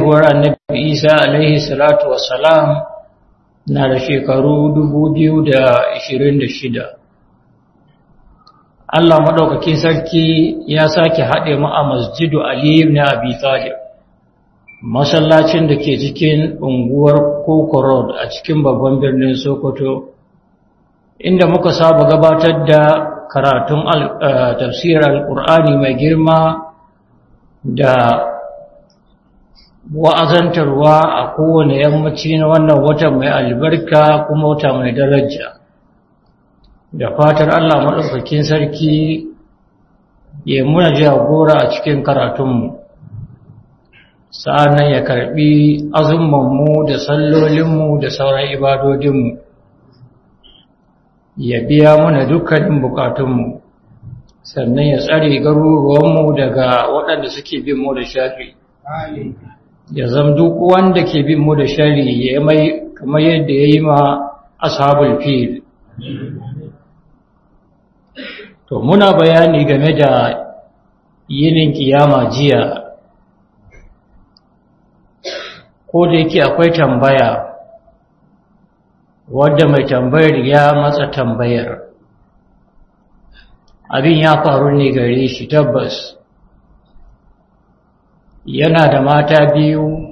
haihuwar annabi Isa alaihi salatu wassalam na da shekaru 2026. Allah madaukakin sarki ya sake haɗe mu a Masjidu Ali ibn Abi Talib, masallacin da ke cikin unguwar Koko Road a cikin babban birnin Sokoto, inda muka saba gabatar da karatun tafsirar Al-Qur'ani mai girma da wa'azantarwa a kowane yammaci na wannan watan mai albarka kuma wata mai daraja. Da fatar Allah maɗaukakin sarki ya muna jagora a cikin karatunmu, sa'annan ya karɓi azumanmu da sallolinmu da sauran ibadodinmu, ya biya mana dukkanin bukatunmu, sannan ya tsare garuruwanmu daga waɗanda suke bin mu da shari. Ya zama duk wanda ke bin mu da shari ya yi mai kamar yadda ya yi ma ashabul fil. To muna bayani game da yinin kiyama jiya, ko da yake akwai tambaya wadda mai tambayar ya matsa tambayar. Abin ya faru ne gare shi tabbas. Yana da mata biyu,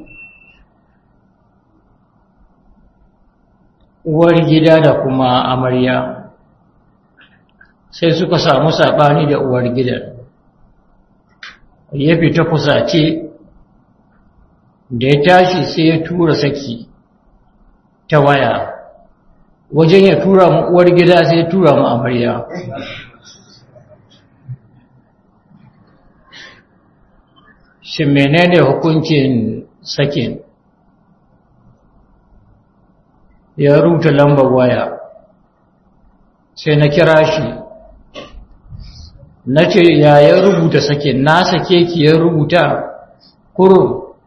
uwar gida da kuma amarya. Sai suka samu saɓani da uwar gidan, ya fita fusace, da ya tashi sai ya tura saki ta waya. Wajen ya tura mu uwar gida sai ya tura mu amarya. Shin menene hukuncin sakin? Ya rubuta lambar waya, sai na kira shi. Na ce, ya rubuta sake, na sake ki ya rubuta kuro.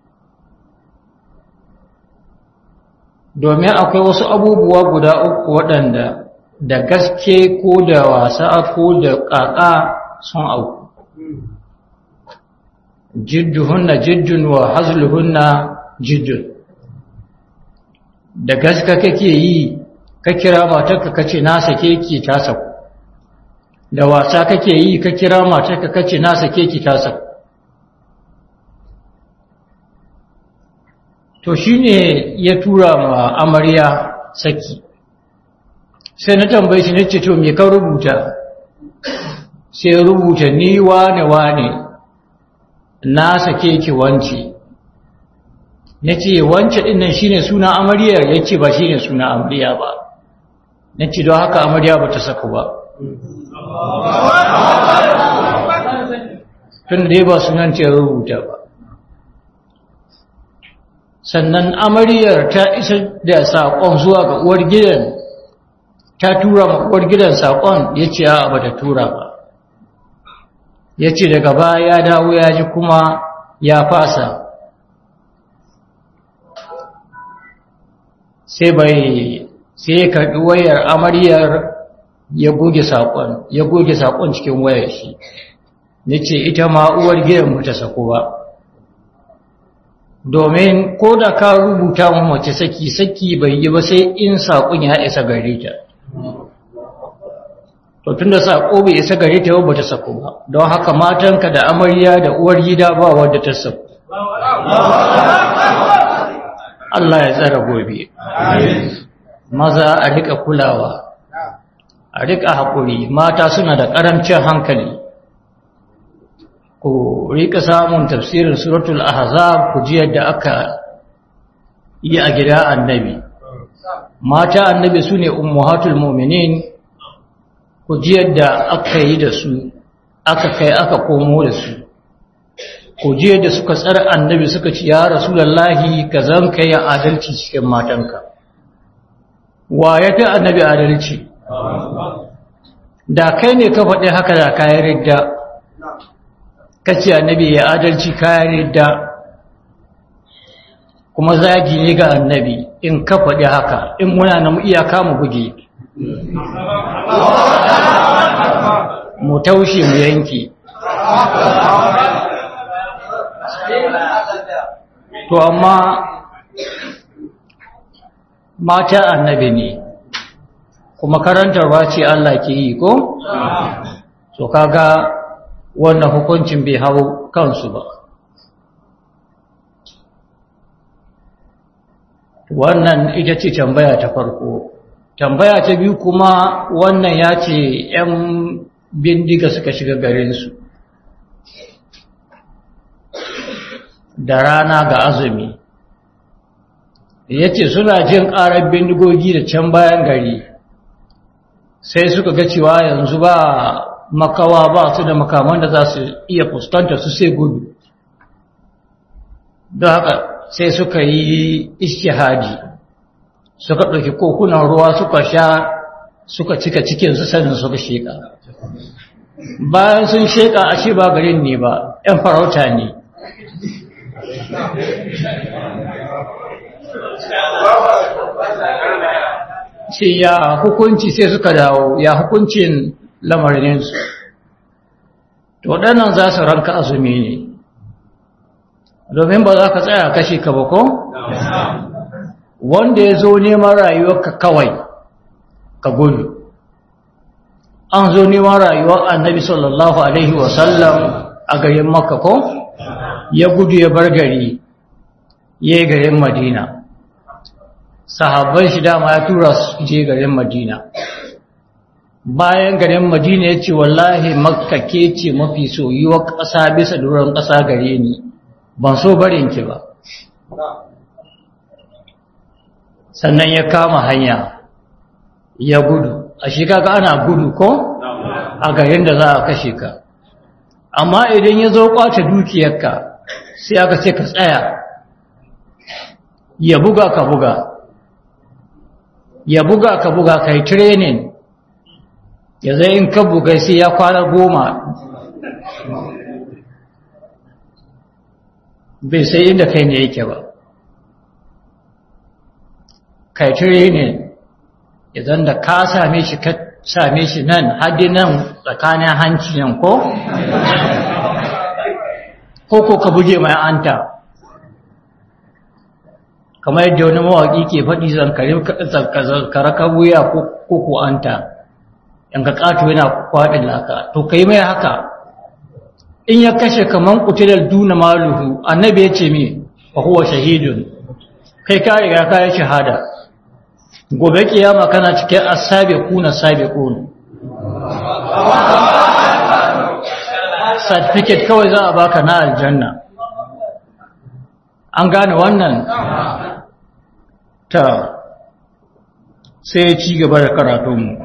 Domin akwai wasu abubuwa guda uku waɗanda da gaske ko da wasa ko da ƙaƙa sun auku. Jidduhunna jiddun wa hazluhunna jiddun. Da gaske kake yi, ka kira matarka kace na sake ki ta saku. Da wasa kake yi ka kira matarka kace na sake ki ta saku. To shine ya tura ma amarya saki. Sai na tambaye shi nace to me ka rubuta? Sai ya rubuta ni wane na sake ki wance. Nace wance din nan shine suna amaryar? Yace ba shine suna amarya ba. Nace don haka amarya bata saku ba. Tun da ba sunan ta rubuta ba. Sannan amaryar ta isa da saƙon zuwa ga uwar gidan, ta tura ma uwar gidan saƙon, yace a ba ta tura ba. Yace daga baya ya dawo ya ji kuma ya fasa. Sai ya karɓi wayar amaryar ya goge saƙon cikin wayar shi. Nace ita ma uwar gidan ba ta sako ba. Domin ko da ka rubuta mu mace saki bai yi ba sai in saƙon ya isa gare ta. To tunda saƙo bai isa gare ta ba ta sako ba. Don haka matanka da amarya da uwar gida ba wadda ta sako. Allah ya tsara gobe. Maza a rika kulawa, a rika haƙuri. Mata suna da ƙarancin hankali. Ku rika samun tafsirin suratul ahzab ku ji yadda aka yi a gida annabi. Mata annabi su ne ummahatul mu'minin. Ku ji yadda aka yi da su, aka kai aka komo da su. Ku ji yadda suka tsara annabi suka ci ya rasulullahi ka zan kai adalci cikin matanka. Wa ya ta annabi adalci? Da kai ne ka faɗi haka da kayan ridda. Kace annabi ya adalci kayan ridda. Kuma zagi ne ga annabi in ka faɗi haka, in muna na mu iyaka mu buge. Mu taushe mu yanki. to amma mata annabi ne kuma karantarwa ce Allah ke yi ko? So kaga wannan hukuncin bai hau kansu ba. Wannan ita ce tambaya ta farko. Tambaya ta biyu kuma wannan ya ce ‘yan bindiga suka shiga garinsu da rana ga azumi. Ya ce suna jin ƙarar bindigogi da can bayan gari. Sai suka ga cewa yanzu ba makawa ba su da makaman da za su iya fuskanta su sai gudu, don haka sai suka yi ishtihadi, suka ɗauki kokunan ruwa suka sha, suka cika cikinsu sannan suka sheƙa. Bayan sun sheƙa a shi ba garin ne ba, ‘yan farauta ne. Sai ya hukunci sai suka dawo, ya hukuncin lamarinsu. To waɗannan za su ranka azumi ne, domin ba za ka tsaya kashe ka ba ko? Wanda ya zo neman rayuwarka kawai ka gudu. An zo neman rayuwar annabi sallallahu Alaihi wasallam a garin Makka ko? Ya gudu ya bar gari, ya yi garin Madina. Sahabban shi dama ya tura su je garin Madina. Bayan garin Madina ya ce wallahi Makka ke ce mafi soyuwar ƙasa bisa duran ƙasa gare ni, ban so barin ki ba. Sannan ya kama hanya ya gudu. A shi kaga ana gudu ko? A garin da za a kashe ka. Amma idan ya zo kwace dukiyarka sai aka ce ka tsaya, ya buga ka buga. Ya buga ka buga kai training, ya zai in ka buga sai ya kwana 10 bai sai inda kai ne yake ba. Kai training, idan da ka same shi ka same shi nan haddi nan tsakanin hanci nan ko? Ko ka buge mai anta. Kamar yadda wani mawaƙi ke faɗi zankare ka wuya ko ko anta, in ka ƙato yana kwaɗin laka, to ka yi mai haka. In ya kashe kaman ƙutilar duna maluhu, annabi ya ce me, fa huwa shahidun, kai ka riga ka yi shahada. Gobe kiyama kana cikin as-sabiquna sabiqun. Certificate kawai za a baka na aljanna. An gane wannan? Ta sai ci gaba da karatunmu.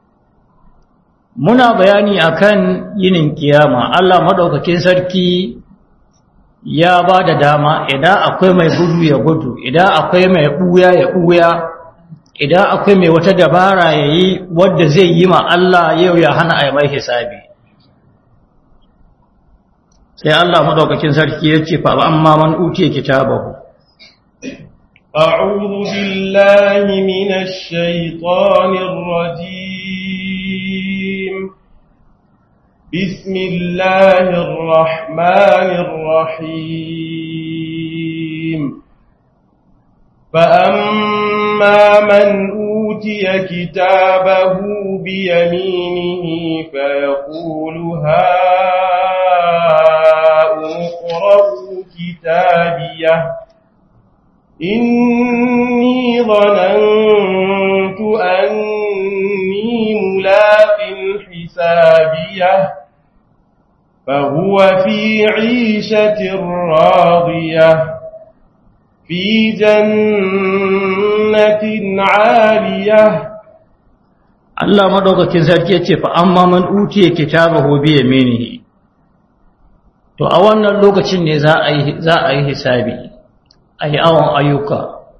Muna bayani akan yinin kiyama. Allah madaukakin sarki ya ba da dama idan akwai mai gudu ya gudu, idan akwai mai buya ya buya, idan akwai mai wata dabara yayi wanda zai yi ma Allah yau ya hana ai mai hisabi. Sai Allah madaukakin sarki ya ce fa amma man utiya kitabahu. أعوذ بالله من الشيطان الرجيم. بسم الله الرحمن الرحيم. فأما من أوتي كتابه بيمينه فيقول هاؤم اقرءوا كتابيه إني ظننت أني ملاق حسابيه فهو في عيشة راضية في جنة عالية. Allah madaukakin sarki yace fa amma man utiya kitabahu bi yaminihi. To a wannan lokacin ne za a yi hisabi. Ai awon ayyuka,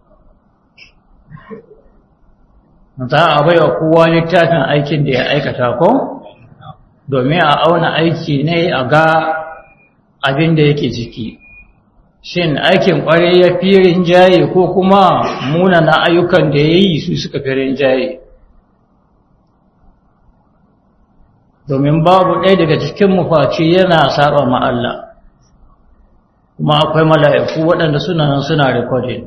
za a baiwa kowa littafin aikin da ya aikata ko domin a auna aiki ne a ga abin da yake ciki, shin aikin kwarai ya fi rinjaye ko kuma munana ayyukan da ya yi su suka fi rinjaye. Domin babu ɗaya daga cikin mufaci yana saba ma Allah. kuma akwai mala'iku waɗanda suna nan suna recording.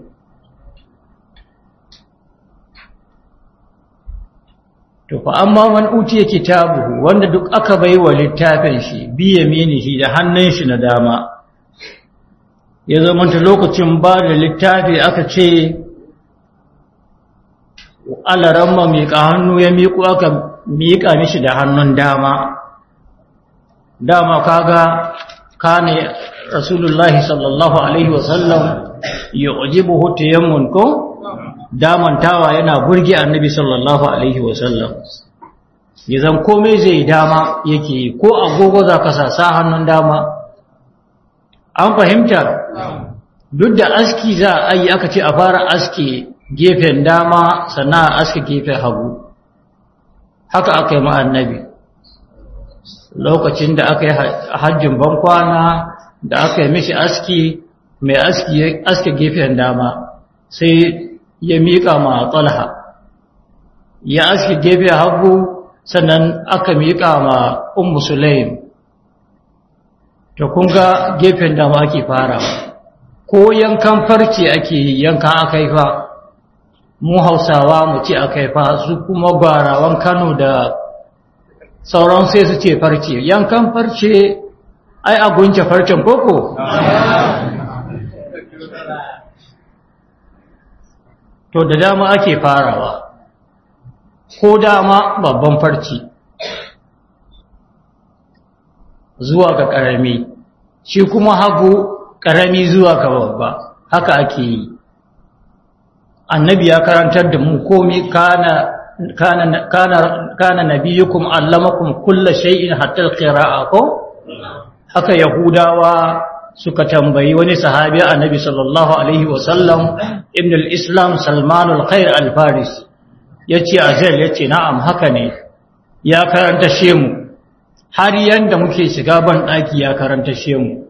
To fa amma man utiya kitabuhu, wanda duk aka bai wa littafin shi bi yaminihi da hannun shi na dama, ya zamanta lokacin ba da littafi aka ce alaramma miƙa hannu ya miƙo aka miƙa mishi da hannun dama. Dama kaga kane Rasulullahi sallallahu alaihi wasallam yu'jibuhu tayammun ko damantawa yana burge annabi sallallahu alaihi wasallam. Yanzu komai zai dama yake, ko agogo za ka sa hannun dama. An fahimta? Duk da aski za a yi aka ce a fara aski gefen dama sannan a aski gefen hagu. Haka aka yi annabi lokacin da aka yi hajjin bankwana, da aka yi mishi aski, mai aski ya aske gefen dama sai ya miƙa ma Talha, ya aski gefen hagu sannan aka miƙa ma Ummu Sulaim. To kun ga gefen dama ake farawa, ko yankan farce ake yi, yankan akaifa. Mu Hausawa mu ce akaifa, su kuma gwarawan Kano da sauran sai su ce farce. Yankan farce ai a gunce farcen koko? To da dama ake farawa, ko dama babban farci zuwa ga ƙarami, shi kuma hagu ƙarami zuwa ga babba, haka ake yi. Annabi ya karantar da mu komai, kana nabiyukum allamakum kulla shay'in hatta al-qira'a ko? Haka Yahudawa suka tambayi wani sahabi annabi sallallahu alaihi wasallam, ibn al-Islam Salman al-Khair al-Farisi, yace ajal, yace na'am haka ne, ya karanta shemu har yanda muke shiga ban daki ya karanta shemu.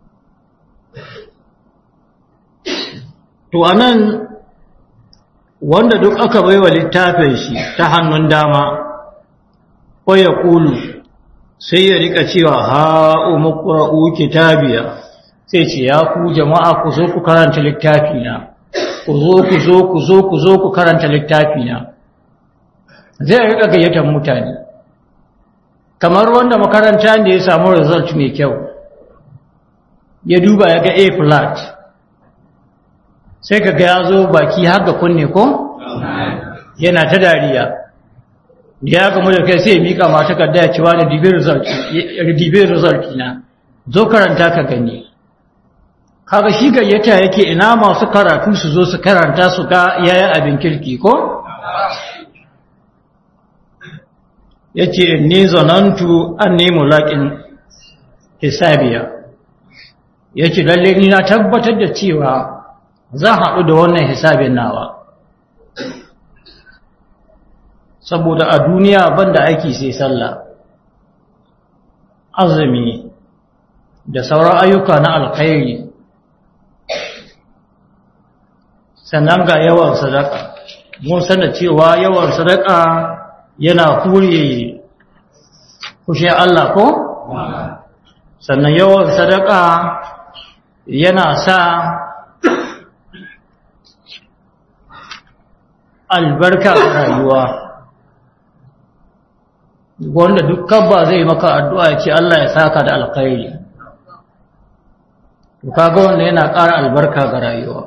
To anan wanda duk aka baiwa littafin shi ta hannun dama, ko ya kulu sai ya rika cewa ha umqra'u kitabiya, sai ce ya ku jama'a ku zo ku karanta littafina, ku zo ku karanta littafina. Zai rika gayyatar mutane kamar wanda makaranta da ya samu result mai kyau, ya duba ya ga A flat, sai kaga ya zo baki har ga kunne ko yana ta dariya, ya gamu da kai sai ya mika ma takarda ya ci wani dibe result na, zo karanta ka gani. Kaga shi gayyata yake, ina masu karatu su zo su karanta su ga yayin abin kirki ko? Yace ni zanantu anni mulaqin hisabiya, yace lalle ni na tabbatar da cewa zan haɗu da wannan hisabin nawa, saboda a duniya banda aiki sai sallah, azumi da sauran ayyuka na alkhairi, sannan ga yawan sadaka. Mun sanar cewa yawan sadaka yana kure kushe Allah ko? Sannan yawan sadaka yana sa albarka a rayuwa, wanda dukkan ba zai maka addu'a ya ce Allah ya saka da alkhairi, to kaga wanda yana ƙara albarka ga rayuwa.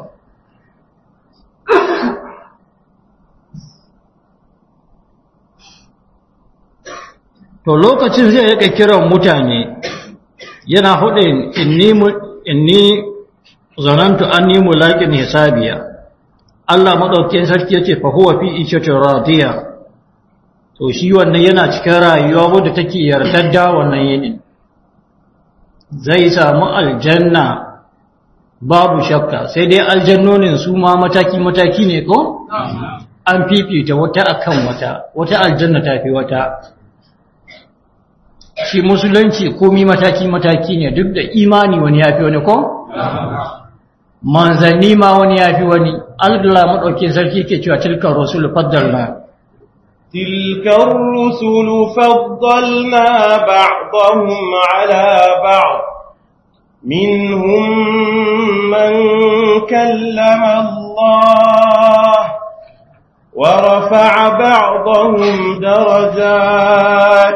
To lokacin zai rika kiran mutane yana hudin inni zanantu anni mulaqin hisabiya. Allah madaukakin sarki yace fa huwa fi ishatin radiya. To shi wannan yana cikin rayuwa wadda take yardadda wannan yinin. Zai samu aljanna babu shakka, sai dai aljannonin su ma mataki mataki ne ko? An fifita wata akan wata aljanna tafi wata. Shi musulunci komi mataki-mataki ne, duk da imani wani ya fi wani ko? Manzanni ma wani ya fi wani. Allah maɗaukin sarki ke cewa tilkar rusulu faddalna. Tilkar rusulu faddalna ba'dahum ala ba'd. منهم من كلم الله ورفع بعضهم درجات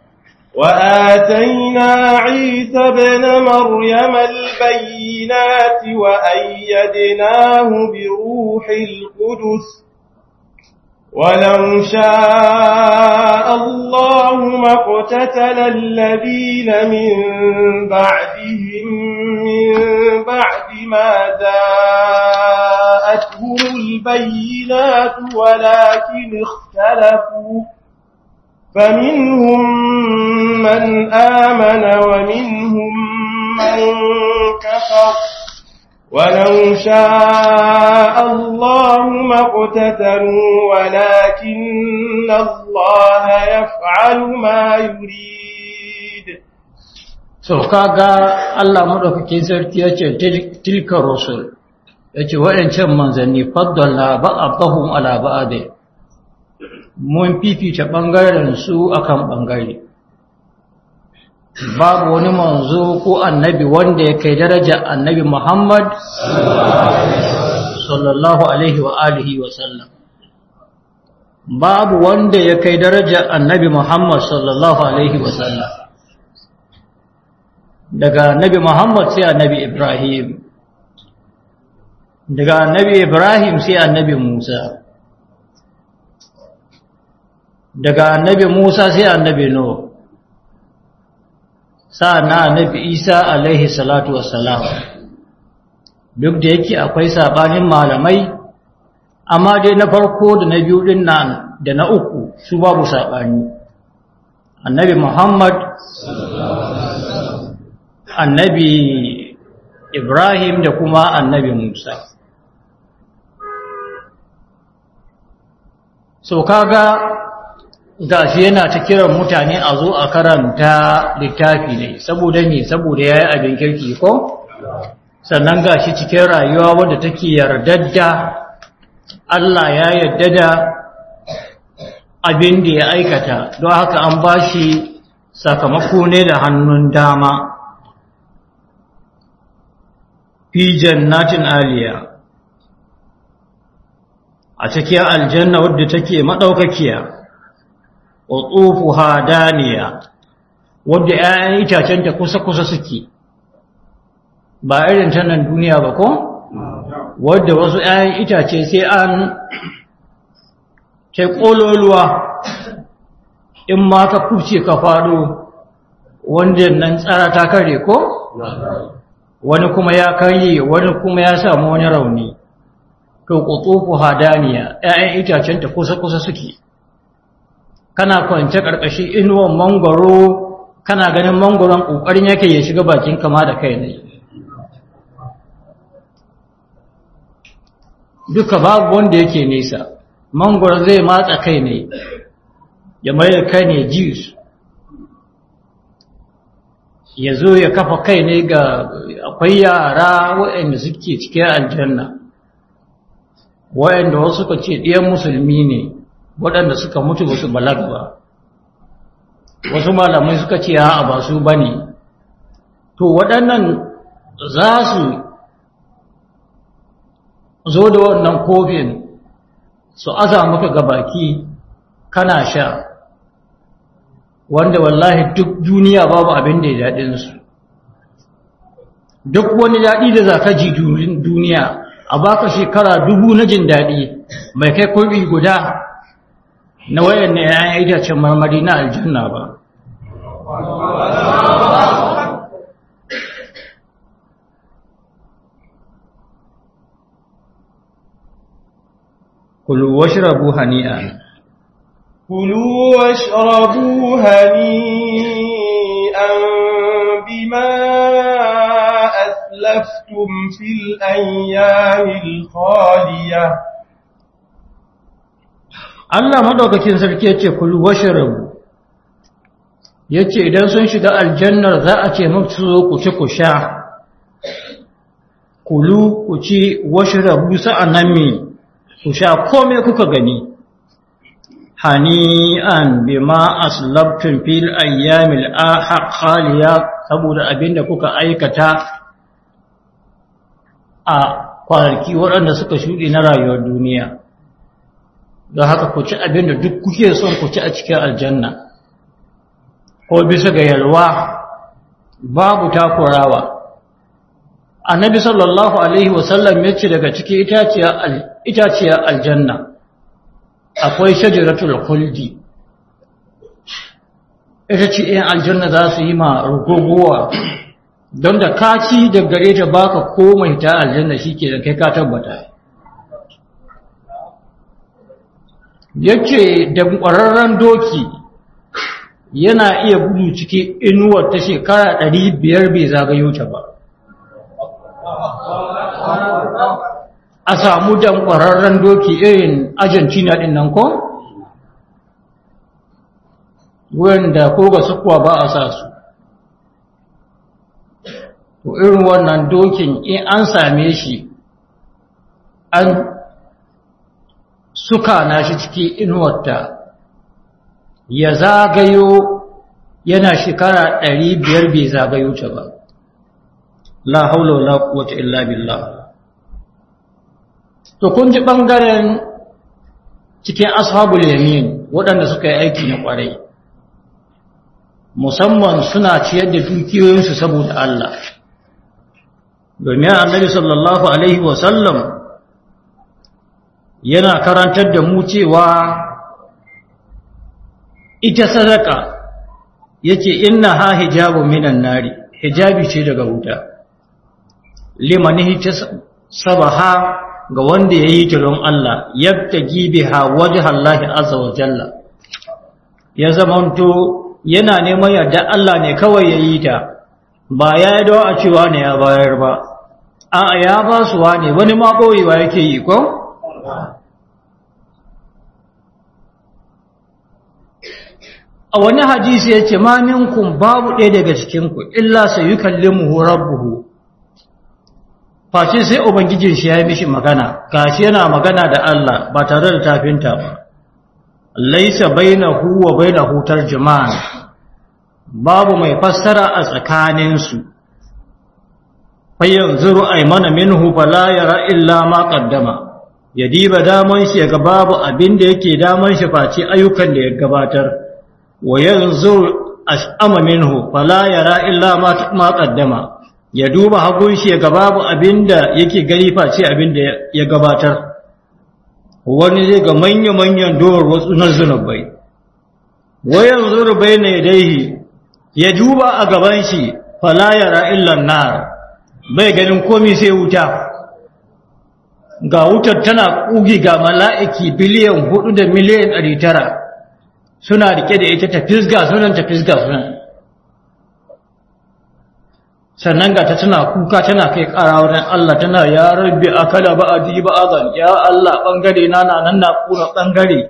وآتينا عيسى ابن مريم البينات وأيدناه بروح القدس ولو شاء الله ما اقتتل الذين من بعدهم من بعد ما جاءتهم البينات ولكن اختلفوا فمنهم من آمن ومنهم من كفر ولو شاء الله ما اقتتلوا ولكن الله يفعل ما يريد. So kaga Allah madaukakin sarki yace tilka rusul yace waɗancan manzanni faddalna ba'dahum ala ba'd mun fifita bangaren su akan bangare babu wani manzo ko annabi wanda ya kai daraja annabi Muhammad sallallahu alaihi wa alihi wa sallam babu wanda ya kai daraja annabi Muhammad sallallahu alaihi wa sallam daga annabi Muhammad sai annabi Ibrahim daga annabi Ibrahim sai annabi Musa daga annabi Musa sai annabi Nuh sa'ana annabi Isa alaihi salatu wassalam duk da yake akwai sabanin malamai amma dai na farko da na biyu din nan da na uku su babu sabani annabi Muhammad annabi Ibrahim da kuma annabi Musa so kaga gashi yana ta kiran mutane a zo a karanta littafi ne saboda me saboda yayi abin kirki ko sannan gashi cikin rayuwa wanda take yardadda Allah ya yarda da abin da ya aikata don haka an bashi sakamako ne da hannun dama fi jannatin aliya a cikin aljanna wadda take madaukakiya utufuha daniya wadda 'ya'yan itacen ta kusa suke ba irin ta nan duniya ba ko wadda wasu 'ya'yan itace sai an kai kololuwa in ma ka kuce ka fado wanda nan tsara ta kare ko wani kuma ya karye wani kuma ya samu wani rauni to utufuha daniya 'ya'yan itacen ta kusa suke kana kwance karkashin inuwan mangoro kana ganin mangoron kokarin yake ya shiga bakin kama da kai ne duka babu wanda yake nesa mangoro zai matsa kai ne ya mai kai ne juice ya zo ya kafa kai ne ga akwai yara waɗanda suke cikin aljanna waɗanda wasu suka ce ɗiyan musulmi ne waɗanda suka mutu ba su balaga ba wasu malamai suka ce a ba su ba ne to waɗannan za su zo da wannan kofin su aza maka ga baki kana sha wanda wallahi duk duniya babu abin da ya daɗinsu duk wani daɗi da za ka ji duniya a baka shekara 1000 na jin daɗi bai kai kurbi guda na wayan ne ya yi itacen marmari na aljanna ba kulu washrabu hani'an كلوا واشربوا هنيئا بما أسلفتم في الأيام الخالية Allah madaukakin sarki yace kulu washrabu yace idan sun shiga aljannar za a ce musu ku ci ku sha kulu ku ci washrabu sa'annan me ku sha komai kuka gani hani'an bima aslabtum fil ayyamil khaliya, saboda abinda kuka aikata a kwanaki waɗanda suka shuɗe na rayuwar duniya. Don haka ku ci abinda duk kuke son ku ci a cikin aljanna, ko bisa ga yalwa babu takurawa. Annabi sallallahu alaihi wasallam ya ce daga cikin itaciyar aljanna akwai shajaratul khuldi. Ita ce in aljanna za su yi ma rugogowa, don da ka ci da gare ta baka komai ta aljanna shike da kai ka tabbata. Yace da ƙwararren doki yana iya gudu cikin inuwar ta shekara 500 bai zagayo ta ba. A samu dan ƙwararren doki irin Argentina ɗin nan ko? Wanda ko ga sukuwa ba a sa su. To irin wannan dokin in an same shi, an suka na shi cikin inuwarta, ya zagayo yana shekara 500 bai zagayo ta ba. La haula wala quwwata illa billah. To kun ji bangaren cikin ashabul yamin waɗanda suka yi aiki na ƙwarai, musamman suna ciyar da dukiyoyinsu saboda Allah. Domin Annabi sallallahu alaihi wasallam yana karantar da mu cewa ita sadaka yace innaha hijabun minan nari, hijabi ce daga wuta. Limanihi sabaha ga wanda yayi ta don Allah, yabtagi biha wajhallahi azza wa jalla, ya zamanto yana neman yarda Allah ne kawai yayi ta, ba ya yi a cewa ne ya bayar ba, a ya ba su wane wani ma boyewa yake yi ko? A wani hadisi yace ma minkum babu ɗaya daga cikinku illa sayukallimuhu rabbuhu, face sai ubangijin shi ya yi mishi magana, gashi yana magana da Allah ba tare da tafinta ba. Laisa bainahu wa bainahu tarjuman, babu mai fassara a tsakaninsu. Fa yanzuru aymana minhu fala yara illa ma qaddama, ya diba daman shi ga babu abin da yake daman shi face ayyukan da ya gabatar. Wa yanzuru ash'ama minhu fala yara illa ma qaddama, ya duba hagun shi ga babu abinda yake gani face abinda ya gabatar. Wani zai ga manya-manyan dowar wasu na zunubai, wayan zuru bai na yadaihi, ya duba a gaban shi fala yara illan nar, bai ganin komi sai wuta. Ga wutar tana ƙugi ga mala'iki biliyan 4 da miliyan 900 suna rike da ita, ta fisga sunan ta fisga sunan. Sannan ga ta tana kuka tana kai ƙara wurin Allah, tana ya rabbi akala ba'adi ba'adan, ya Allah bangare na nan na kuna bangare.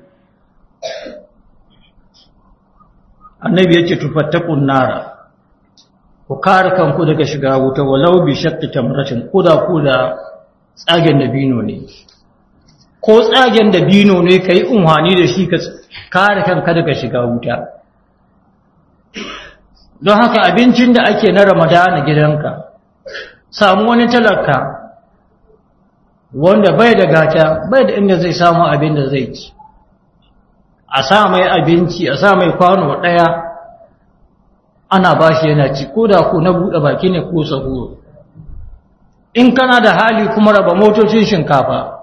Annabi yace tufattakun nara, ku kare kanku daga shiga wuta walau bi shaqqi tamratin, kuda tsagen dabino ne, ko tsagen dabino ne kai unhani da shi ka kare kanka daga shiga wuta. Don haka abincin da ake na Ramadana gidanka, samu wani talaka wanda bai da gata, bai da inda zai samu abin da zai ci, a sa mai abinci, a sa mai kwano ɗaya, ana ba shi yana ci, ko da ku na buɗe baki ne ko sahuro. In kana da hali kuma raba motocin shinkafa.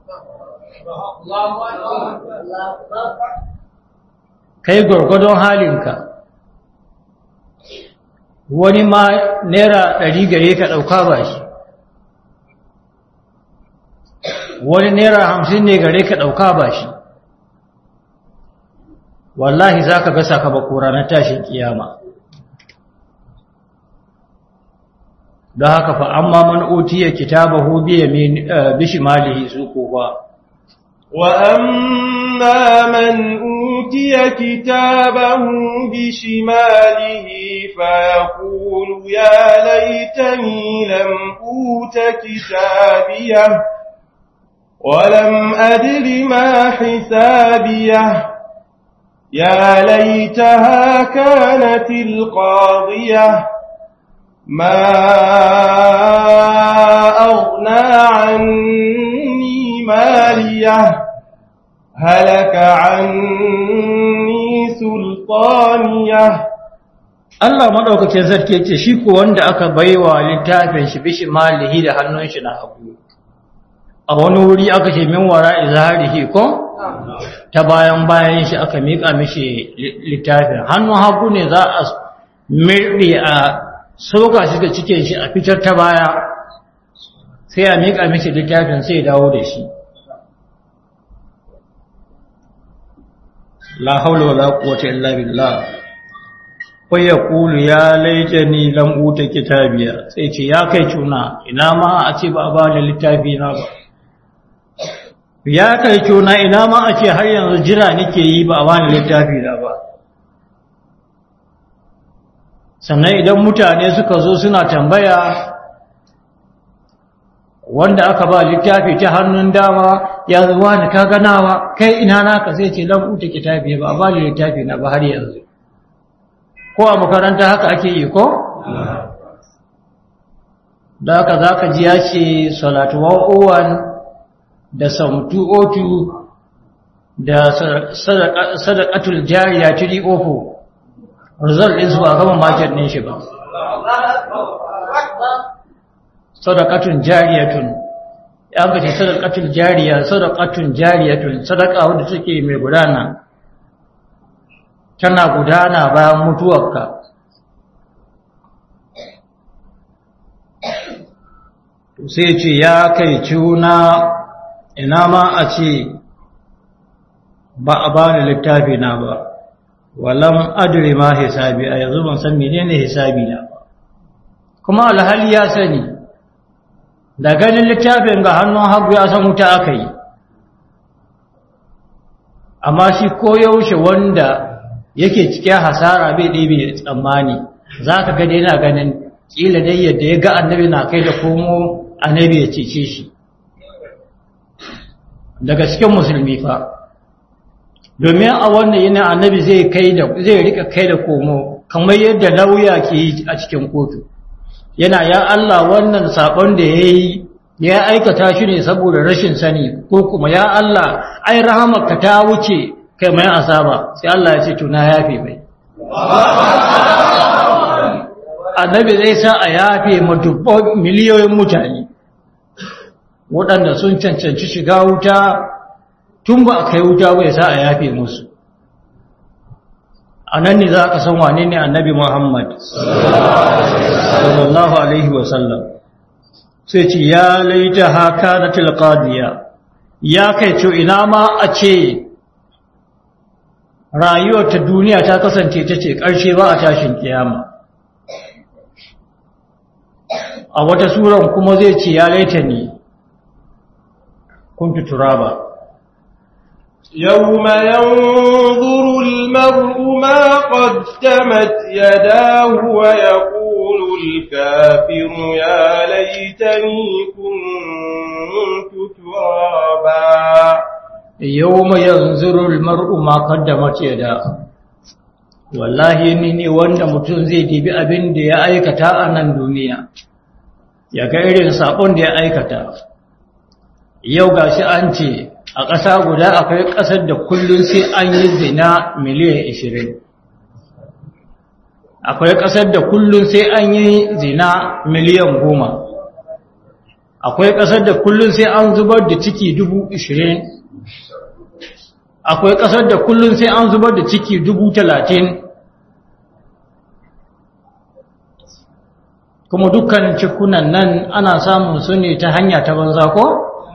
Kai gwargwadon halinka. Wani ma naira 100 gare ka ɗauka ba shi, wani naira 50 ne gare ka ɗauka ba shi. Wallahi za ka ga sakamako ranar tashin kiyama. Don haka fa amma man utiya kitabahu bi shimalihi su ko ba. وأما من أوتي كتابه بشماله فيقول يا ليتني لم أوت كتابيه ولم أدر ما حسابيه يا ليتها كانت القاضية ما أغنى عني مالية هلك عني سلطانية. Allah madaukakin sarki ce shi ko wanda aka baiwa littafin shi bishi malihi da hannun shi na hagu a wani wuri aka ce min wara izharihi ko ta bayan shi aka mika mishi littafin hannun hagu ne za a mirɗe a soka shi da cikin shi a fitar ta baya sai a mika mishi littafin sai dawo da shi. La haula wala quwwata illa billah. Fa yaqulu ya laitani lam uta kitabiya, sai ce ya kai cuna ina ma a ce ba a bani littafi na ba. Ya kai cuna ina ma a ce har yanzu jira nake yi ba a bani littafi na ba. Sannan idan mutane suka zo suna tambaya wanda aka ba littafi ta hannun dama ya zuwa ni ka ganawa kai ina naka sai ce lam uta kitabi ba a bani littafi na ba har yanzu. Ko a makaranta haka ake yi ko? Da haka za ka ji ya ce salatu 101 da samtu 02 da sadaqatul jariya 304 result ɗinsu ba gama market ɗin shi ba. Sadaqatun jariyatun ya ga ce sadaqatul jariya sadaqatun jariyatun sadaqa wadda take mai gudana tana gudana bayan mutuwarka. Sai ce ya kai cuna ina ma a ce ba a bani littafi na ba walam adri ma hisabi a yanzu ban san menene hisabi na ba. Kuma alhali ya sani da ganin littafin ga hannun hagu ya san wuta aka yi, amma shi koyaushe wanda yake cikin hasara bai ɗebe tsammani za ka gada yana ganin ƙila dai yadda ya ga annabi na kai da komo annabi ya cece shi daga cikin musulmi fa. Domin a wannan yana annabi zai rika kai da komo kamar yadda lauya ke yi a cikin kotu, yana ya Allah wannan sabon da ya aikata shi ne saboda rashin sani, ko kuma ya Allah ai rahamarka ta wuce kai mai asaba, sai Allah ya ce tuna yafe mai. Annabi zai sa a yafe ma dubban miliyoyin mutane waɗanda sun cancanci shiga wuta tun ba a kai wuta bai sa a yafe musu. A nan ne za ka san wane ne annabi Muhammad sallallahu alaihi wasallam. Sai ce ya laita haka na tilqadiya, ya kai ce ina ma a ce rayuwar ta duniya ta kasance ta ce ƙarshe ba a tashin kiyama. A wata suran kuma zai ce ya laita ni kuntu turaba. يوم ينظر المرء ما قدمت يداه ويقول الكافر يا ليتني كنت ترابا. يوم ينظر المرء ما قدمت يداه wallahi ni wanda mutum zai dibi abin da ya aikata a nan duniya ya ga irin sabon da ya aikata. Yau gashi an ce a ƙasa guda akwai ƙasar da kullum sai an yi zina miliyan 20, akwai ƙasar da kullum sai an yi zina miliyan 10, akwai ƙasar da kullum sai an zubar da ciki 20,000, akwai ƙasar da kullum sai an zubar da ciki 30,000, kuma dukkanin cikunan nan ana samun su ne ta hanya ta banza ko?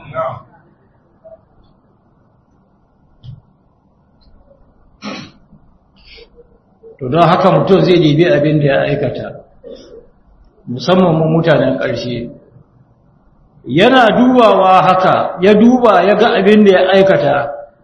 To don haka mutum zai dibi abin da ya aikata, musamman mu mutanen ƙarshe. Yana dubawa haka, ya duba ya ga abin da ya aikata,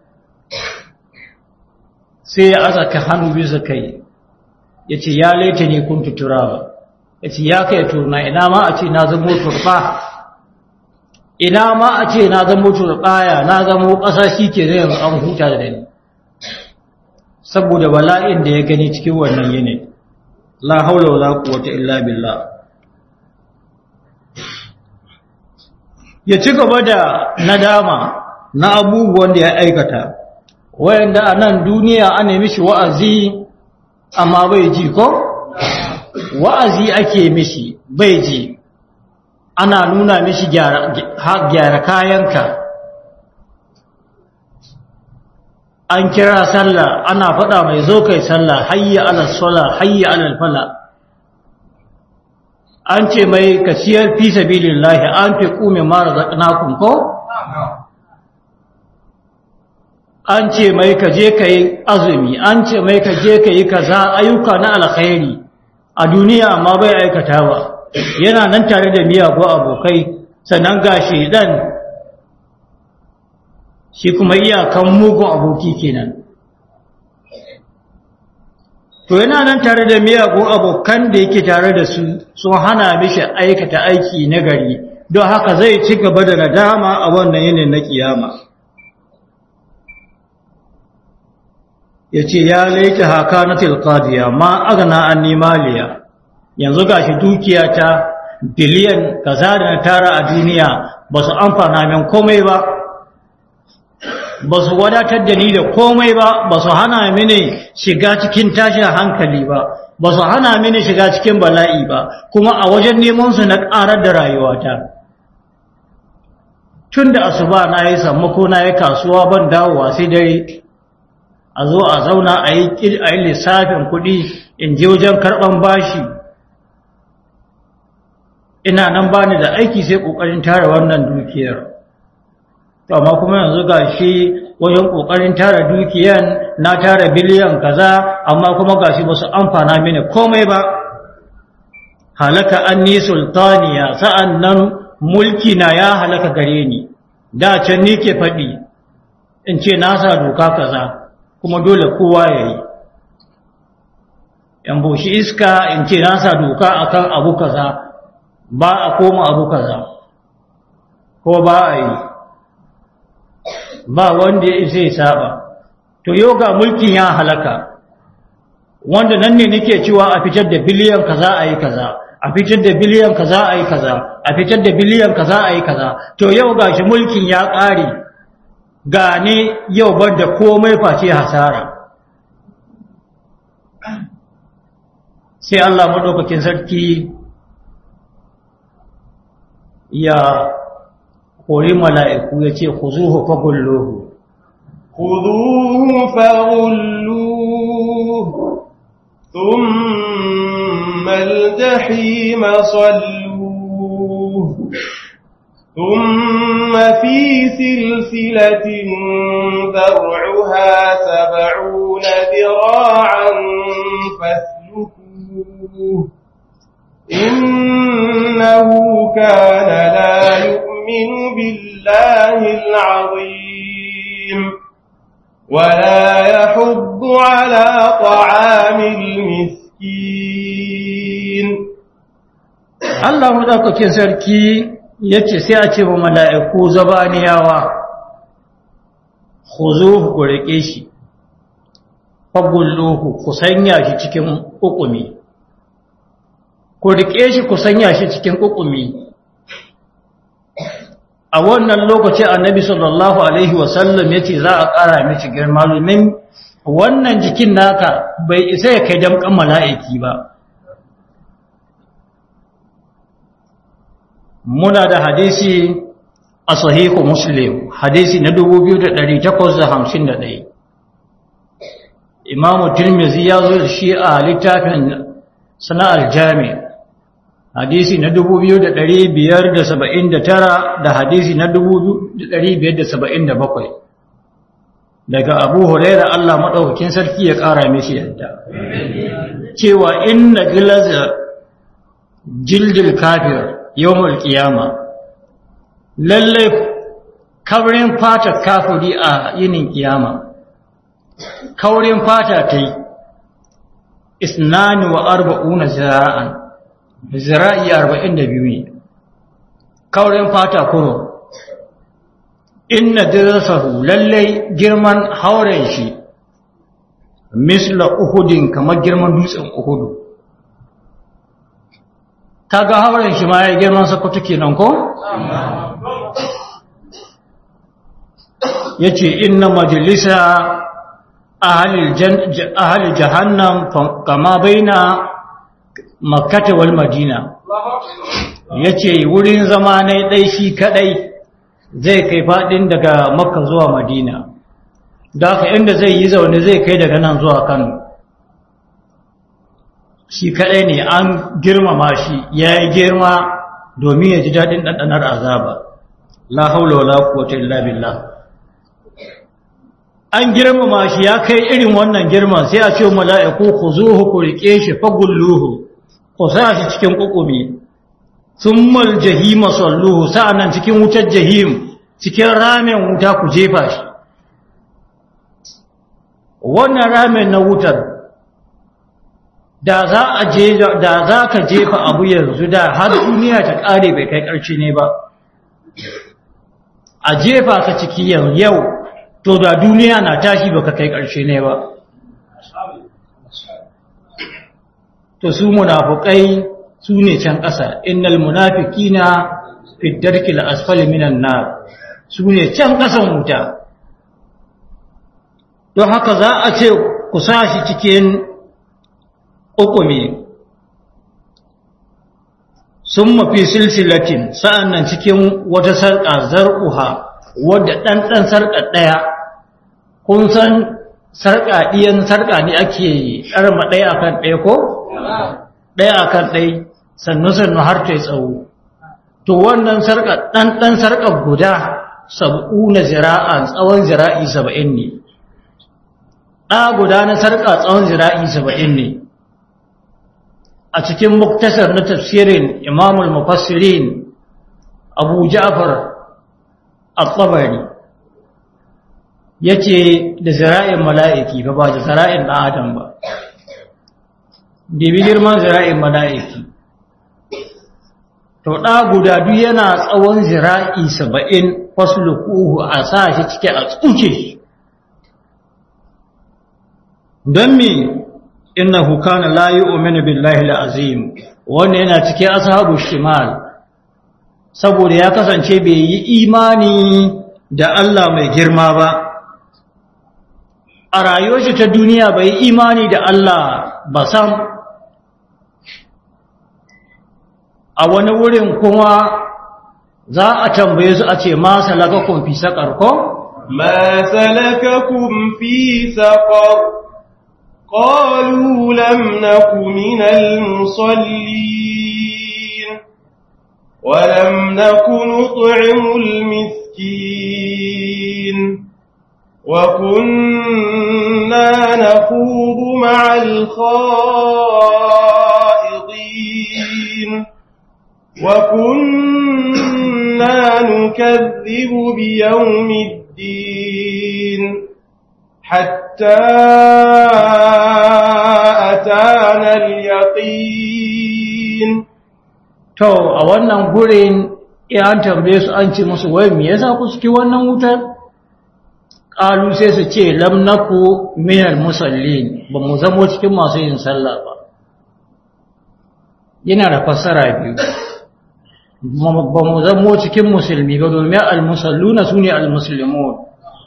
sai ya azaka hannu bisa kai, ya ce ya laita ne kun tuturaba, ya ce ya kai turna ina ma a ce na zamo turba, ina ma a ce na zamo turbaya, na zamo ƙasa shi ke zai an huta da ni. saboda bala'in da ya gani cikin wannan yini la haula wala quwwata illa billah. Ya ci gaba da nadama na abubuwan da ya aikata wayanda a nan duniya an nemi shi wa'azi amma bai ji ko wa'azi ake mishi bai ji, ana nuna mishi gyara kayanka, an kira sallah ana faɗa mai zo kai sallah hayya alal sala hayya alal fala, an ce mai ka ciyar fi sabilillahi an fi kume mara razaqnakum ko an ce mai ka je kai azumi, an ce mai ka je kai kaza ayyuka na alkhairi a duniya amma bai aikata ba, yana nan tare da miyagu abokai, sannan ga shedan shi kuma iyakan mugun aboki kenan. To yana nan tare da miyagun abokan da yake tare da su sun hana mishi aikata aiki na gari, don haka zai ci gaba da nadama a wannan yinin na kiyama. Ya ce ya laita haka na tilkadiya ma agana an nimaliya, yanzu gashi dukiyata biliyan kaza da na tara a duniya ba su amfana min komai ba, ba su wadatar da ni da komai ba, ba su hana mini shiga cikin tashin hankali ba, ba su hana mini shiga cikin bala'i ba, kuma a wajen neman su na ƙarar da rayuwata. Tun da asuba na yi sammako na yi kasuwa ban dawowa sai dare, a zo a zauna a yi lissafin kuɗi in je wajen karɓan bashi, ina nan bani da aiki sai ƙoƙarin tara wannan dukiyar. Amma kuma yanzu ga shi wajen ƙoƙarin tara dukiyan na tara biliyan kaza, amma kuma ga shi ba su amfana mini komai ba. Halaka an ni sultaniya, sa'an nan mulki na ya halaka gare ni, da can ni ke faɗi in ce na sa doka kaza, kuma dole kowa ya yi. ‘Yan boshi iska in ce na sa doka akan abu kaza, ba a koma abu kaza, ko ba a yi. Ba wanda ya zai saba. To yau ga mulkin ya halaka, wanda nan ne nake cewa a fitar da biliyan kaza a yi kaza, a fitar da biliyan kaza a yi kaza, a fitar da biliyan kaza a yi kaza. To yau ga shi mulkin ya ƙare, ga ne yau ban da komai face hasara. Sai Allah maɗaukakin sarki ya kori mala'iku ya ce, ku zuhu fagulluhu. Ku zuhu fagulluhu, thumma al-jahima salluhu, thumma fi silsilatin dar'uha 70 dira'an faslukuhu, innahu kana la يؤمن بالله العظيم ولا يحض على طعام المسكين. Allah madaukakin sarki yace sai a ce wa mala'iku zabaniyawa khuzuhu ku rike shi fagulluhu ku sanya shi cikin hukumi, ku rike shi ku sanya shi cikin hukumi. A wannan lokaci annabi sallallahu alaihi wasallam ya ce za a ƙara mishi girma domin wannan jikin naka bai isa ya kai damƙan mala'iki ba. Muna da hadisi a sahihu Muslim, hadisi na 2851. Imamu Tirmidhi ya zo da shi a littafin Sana'ar Jami'. Hadisi na 2579 da hadisi na 2577 daga Abu Huraira Allah madaukakin sarki ya kara mishi yadda cewa inna gilaza jildil kafir yawmul qiyama, lalle kaurin fata kafiri a yinin kiyama, kaurin fata tai 42 zira'an, zira'i 42 ne, kaurin fata kuro. Inna dirasahu lallai girman hauren shi misla uhudin kamar girman dutsen uhudu kaga hauren shi ma ya girman Sokoto kenan ko yace inna majlisa ahli jahannam kama baina makkah wal madina yace wurin zama ne dai shi kadai zai kai fadin daga makka zuwa madina da haka inda zai yi zaune zai kai daga nan zuwa Kano shi kadai ne an girmama shi yayi girma domin ya ji dadin dandanar azaba la haula wala quwwata illa billah an girmama shi ya kai irin wannan girman sai a ce mala'iku khuzuhu ku rike shi fagulluhu ku sa shi cikin kukumi thummal jahima salluhu sa'annan cikin wutar jahim cikin ramen wuta ku jefa shi wannan ramen na wutar da za ka jefa abu yanzu da har duniya ta kare bai kai karshe ne ba a jefa ka ciki yau to da duniya na tashi baka kai karshe ne ba to su munafikai su ne can ƙasa innal munafiqina fi darkil asfali minan nar su ne can ƙasan wuta don haka za a ce ku sa shi cikin ukumi sun mafi silsilatin sa'annan cikin wata sarƙa zar'uha wadda ɗanɗan sarƙa ɗaya kun san sarƙa ɗiyan sarƙa ne ake ƙarma ɗaya akan ɗaya ko? ɗaya akan ɗaya sannu har ta yi tsawo to wannan sarƙa ɗanɗan sarƙa guda 70 zira'an tsawon zira'i 70 ne ɗa guda na sarƙa tsawon zira'i 70 ne a cikin muktasar na tafsirin imamul mufassirin abu ja'far al-tabari yace da zira'in mala'iki ba da zira'in ɗan adam ba dibi girman zira'in mala'iki to ɗa guda duk yana tsawon zira'i 70 fasluquhu a sa shi cike a tsuke don me innahu kana la yu'minu billahi al-azim wannan yana cikin ashabu shimal saboda ya kasance bai yi imani da Allah mai girma ba a rayuwar shi ta duniya bai yi imani da Allah ba sam a wani wurin kuma za a tambaye su a ce ma salakakum fi saqar ko ma salakakum fi saqar قالوا لم نك من المصلين ولم نك نطعم المسكين وكنا نخوض مع الخائضين وكنا نكذب بيوم الدين حتى أتانا اليقين to a wannan gurin an tambaye su an ce musu wai me yasa ku ciki wannan wutar qalu sai su ce lam naku minal musallin ba mu zamo cikin masu yin sallah ba yana da fassara biyu ba mu zamo cikin musulmi ba domin al-musalluna sune al-muslimun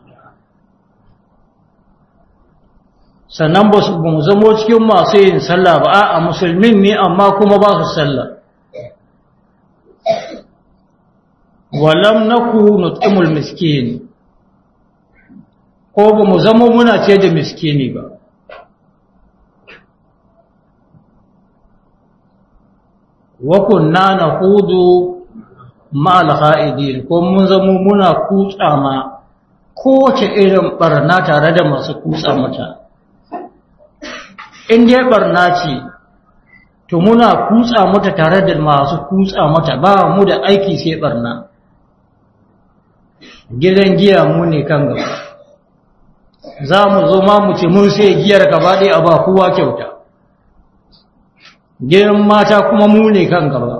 sannan ba mu zamo cikin masu yin sallah ba a musulmin ne amma kuma ba su sallah walam naku nut'imul miskin ko ba mu zamo muna ce da miskini ba wa kunna naqudu ma'al kha'idin ko mun zamo muna kutsa ma kowace irin barna tare da masu kutsa mata in dai barna ce to muna kutsa mata tare da masu kutsa mata ba mu da aiki sai barna gidan giya mu ne kan gaba za mu zo ma mu ce mun sai giyar gaba ɗaya a ba kowa kyauta gidan mata kuma mu ne kan gaba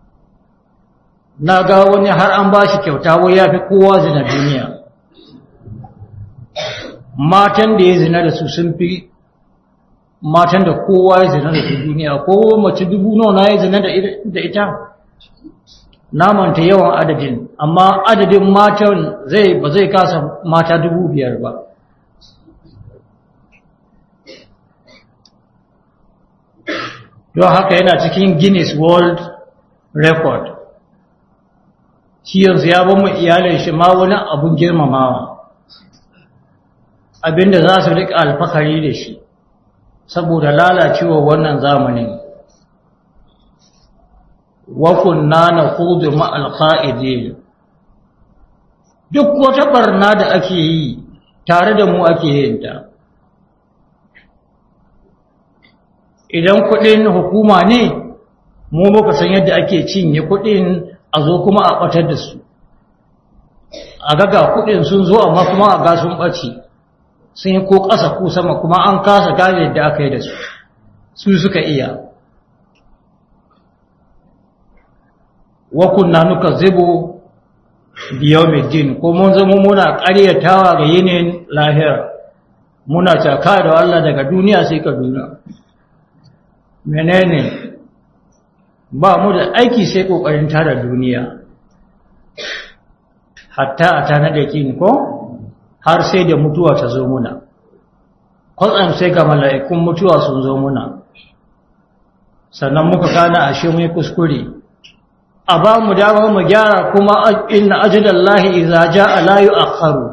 na ga wani har an ba shi kyauta wai ya fi kowa zina duniya matan da ya zina da su sun fi matan da kowa ya zina da su duniya, ko mace 1000 na ya zina da ita, namanta yawan adadin, amma adadin matan ba zai kasa mata 5,000 ba. Don haka yana cikin Guinness World Record. Shi yanzu ya bamu iyalin shi ma wani abun girmamawa, abinda za su riƙa alfakari da shi saboda lalacewa wannan zamanin. Wa kunna naqudu ma'al qa'idin, duk wata barna da ake yi tare da mu ake yin ta. Idan kuɗin hukuma ne, mu muka san yadda ake cinye kuɗin, a zo kuma a ɓatar da su, a ga kuɗin sun zo amma kuma a ga sun ɓace, sun yi ko ƙasa ko sama, kuma an kasa gane yadda aka yi da su suka iya. Wa kunna nukazzibu bi yawmiddin, ko mun zama muna ƙaryatawa ga yinin lahira, muna taka da Allah daga duniya sai ka duniya. Menene ba mu da aiki sai kokarin tara duniya, hatta a tana da kin ko har sai da mutuwa ta zo muna, kwatsam sai ga mala'ikun mutuwa sun zo muna, sannan muka kana ashe mu kuskure, a ba mu dama mu gyara, kuma inna ajalallahi idza jaa la yu'akhkharu.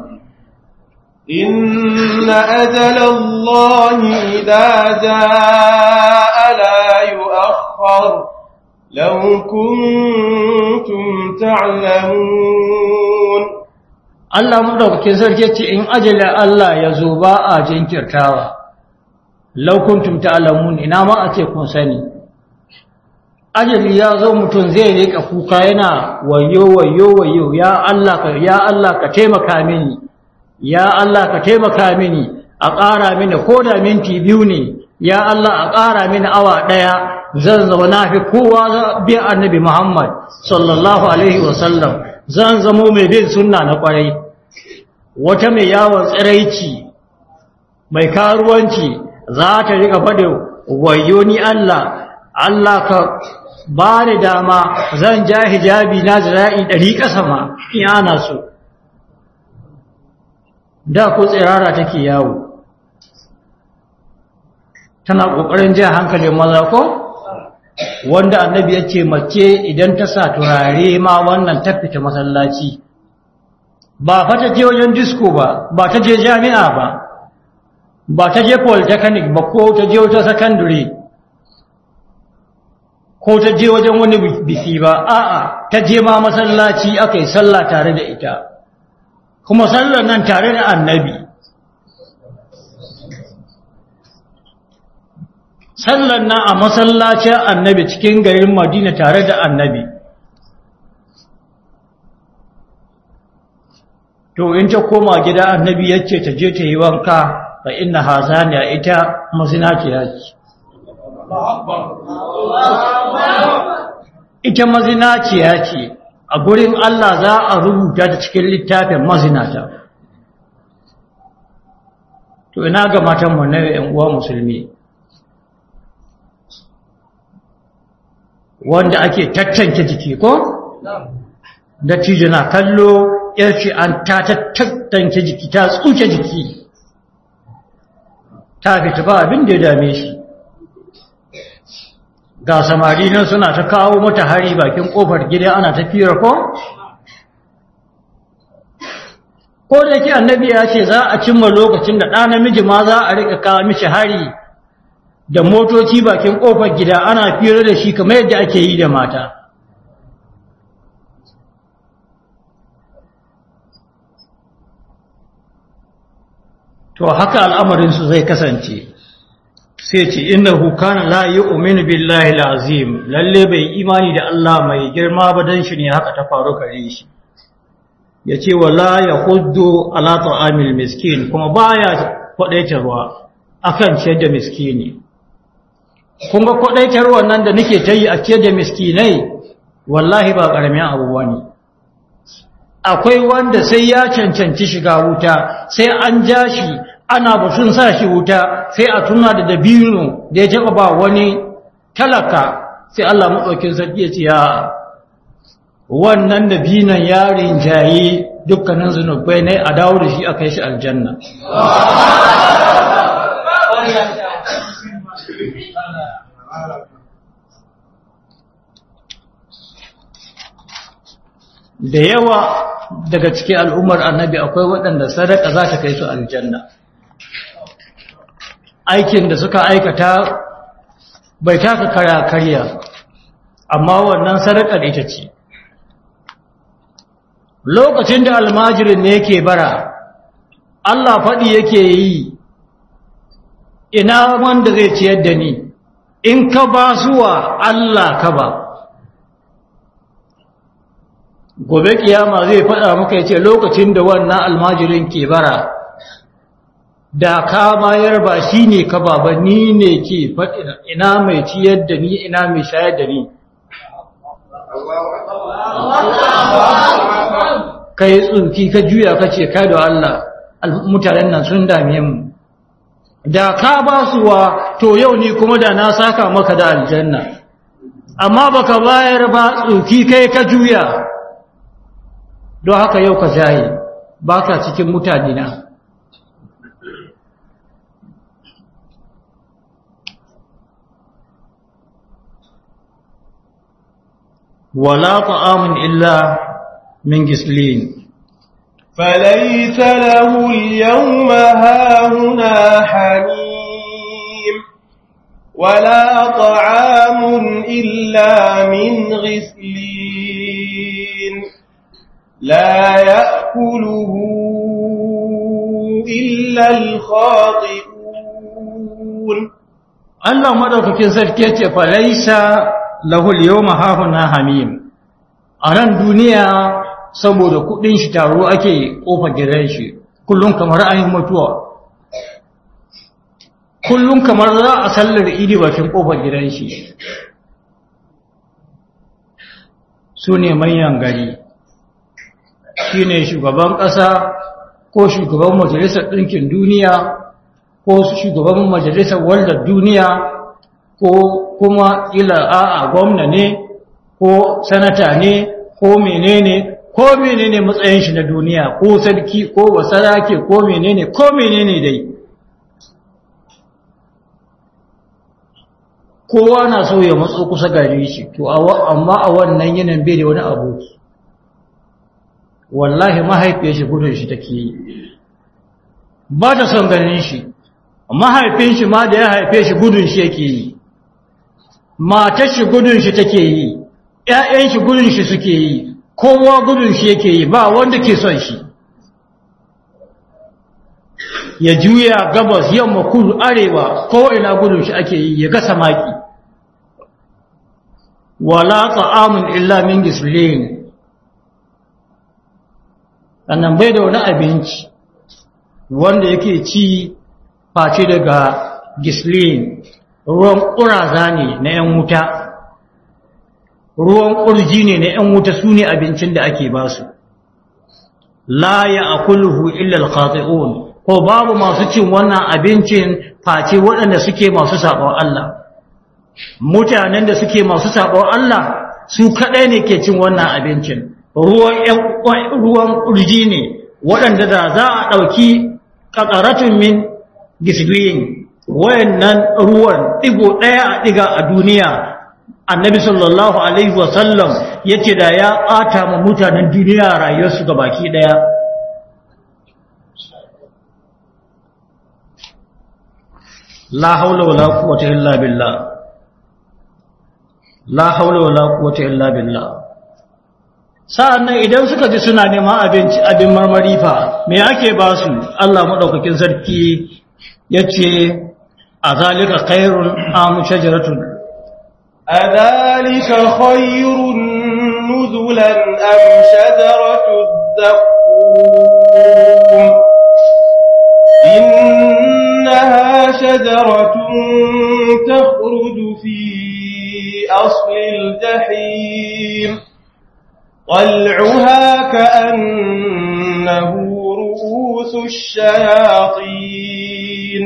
إن أجل الله إذا جاء لا يؤخر لو كنتم تعلمون. Allah madaukakin sarki ce in ajalin Allah ya zo ba a jinkirtawa. Law kuntum ta'lamun, ina ma a ce kun sani. Ajali ya zo mutum zai rika kuka yana wayo ya Allah ka taimaka mini. Ya Allah ka taimaka mini, a ƙara mini ko da minti 2 ne, ya Allah a ƙara mini awa 1, zan zama na fi kowa bin annabi Muhammad sallallahu alaihi wasallam, zan zamo mai bin sunna na ƙwarai. Wata mai yawon tsiraici, mai karuwanci za ta riƙa faɗin wayo ni Allah ka ba ni dama zan ja hijabi na zira'i 100 ƙasa ma in ana so. Da ko tsirara take yawo, tana ƙoƙarin jan hankalin maza ko, wanda annabi ya ce mace idan ta sa turare ma wannan ta fita masallaci, ba fa ta je wajen disco ba ta je jami'a ba ta je polytechnic ba, ko ta je wata secondary, ko ta je wajen wani biki ba, a'a ta je ma masallaci aka yi sallah tare da ita, kuma sallar nan tare da annabi. Sallar nan a masallacin annabi cikin garin Madina tare da annabi. To in ta koma gida annabi yace ta je ta yi wanka, fa inna hazaniya ita mazinaciya ce. Ita mazinaciya ce, a gurin Allah za a rubuta ta cikin littafin mazinata. To ina ga matan mu na ƴan uwa musulmi, wanda ake tattance jiki ko? Da tijo na kallo yarci an ta tattance jiki, ta tsuke jiki, ta fita ba abin da ya dame shi. Ga samari nan suna ta kawo mata hari bakin kofar gida ana ta fira ko? Ko da yake annabi ya ce za a cimma lokacin da ɗa namiji ma za a rika kawo mishi hari da motoci bakin kofar gida ana fira da shi kamar yadda ake yi da mata. To haka al'amarinsu zai kasance. Sai ce innahu kana la yu'minu billahi al-azim, lalle bai imani da Allah mai girma ba, dan shi ne haka ta faru gare shi. Yace wala yahuddu ala ta'amil miskin, kuma baya kwadaitarwa akan ciyar da miskini. Kun ga kwadaitarwa nan da nake tayi a ciyar da miskinai, wallahi ba karamin abu bane. Akwai wanda sai ya cancanci shiga wuta, sai an ja shi ana batun sa shi wuta sai a tuna da dabino da ya taɓa ba wani talaka sai Allah maɗaukin sarki ya ce ya wannan dabinon yarin jayi dukkanin zunubai ne a dawo da shi a kai shi aljanna. Da yawa daga cikin al'ummar annabi akwai waɗanda sadaka za ta kai su aljanna. Aikin da suka aikata bai taka karya amma wannan sadakar ita ce. Lokacin da almajirin ne yake bara, Allah faɗi yake yi, ina wanda zai ciyar da ni, in ka ba zuwa Allah ka ba. Gobe kiyama zai faɗa maka yace lokacin da wannan almajirin ke bara, da ka bayar ba shi ne ka ba ba ni ne ke faɗi ina mai ciyar da ni ina mai shayar da ni. Kai tsunki ka juya ka ce kai da Allah mutanen nan sun dame mu da ka ba su wa to yau ni kuma da na saka maka da aljanna amma baka bayar ba tsunki kai ka juya don haka yau ka jaye baka cikin mutane na. wala ta'amun illa من جسلين فليس له اليوم هاهنا حميم ولا طعام إلا من غسلين لا يأكله إلا الخاطئون الله مدوكين سركيتي فليس له اليوم هاهنا حميم أنا الدنيا saboda kudin shi taro ake kofar gidan shi kullun kamar ayin mutuwa kullun kamar za a sallar idi bakin kofar gidan shi sune manyan gari shine shugaban kasa ko shugaban majalisar dinkin duniya ko shugaban majalisar wallar duniya ko kuma ila a'a gwamna ne ko sanata ne ko menene matsayin shi na duniya ko sarki ko basarake ko menene dai kowa na so ya matso kusa gare shi to amma a wannan yanin bai da wani abu wallahi mahaifiyar shi gudun shi take yi ba ta son ganin shi mahaifin shi ma da ya haife shi gudun shi yake yi matar shi gudun shi take yi ƴaƴan shi gudun shi suke yi kowa gudun shi yake yi ba wanda ke son shi ya juya gabas yamma kudu arewa ko ina gudun shi ake yi ya gasa maki wala ta'amun illa min gislin annan bai da wani abinci wanda yake ci face daga gislin ruwan ƙuraza ne na 'yan wuta ruwan ƙurji ne na 'yan wuta su ne abincin da ake ba su la ya akuluhu illa al-khati'un ko babu masu cin wannan abincin face waɗanda suke masu saɓon Allah mutanen da suke masu saɓon Allah su kaɗai ne ke cin wannan abincin ruwan ƙurji ne waɗanda da za a ɗauki ƙaƙaratun min gislin wayannan ruwan ɗigo ɗaya a ɗiga a duniya annabi sallallahu alaihi wasallam ya ce da ya ɓata ma mutanen duniya rayuwarsu ga baki ɗaya la haula wala quwwata illa billah la haula wala quwwata illa billah sa'annan idan suka ji suna neman abin marmari fa me ake ba su Allah madaukakin sarki yace azalika khairun am shajaratun أذلك خير نزلا أم شجرة الزقوم إنها شجرة تخرج في أصل الجحيم طلعها كأنه رؤوس الشياطين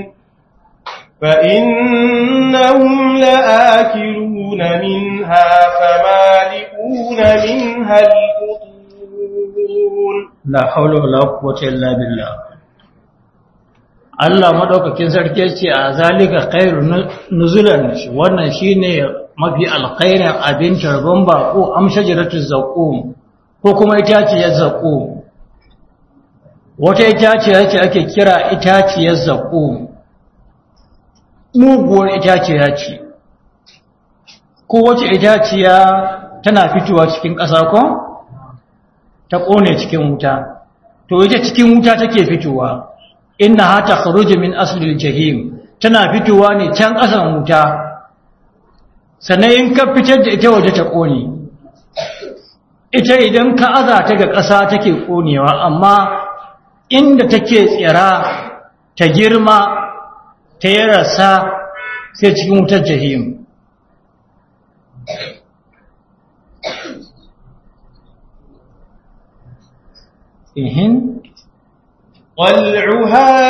فإنهم لآكلون منها فمالئون منها البطون لا حول ولا قوة إلا بالله Allah madaukakin sarki ce a zalika khairu nuzulan wannan shine mafi alkhairin abin tarban bako am shajaratuz zaqum ko kuma itaciyar zaqum wata itaciya ce ake kira itaciyar zaqum muguwar itaciya ce ko wace itaciya tana fitowa cikin ƙasa ko ta kone cikin wuta to ita cikin wuta take fitowa innaha takhruju min aslil jahim tana fitowa ne can ƙasan wuta sannan in ka fitar da ita waje ta kone ita idan ka aza ta ga ƙasa take konewa amma inda take tsira ta girma ta yi rasa sai cikin wutar jahim طلعها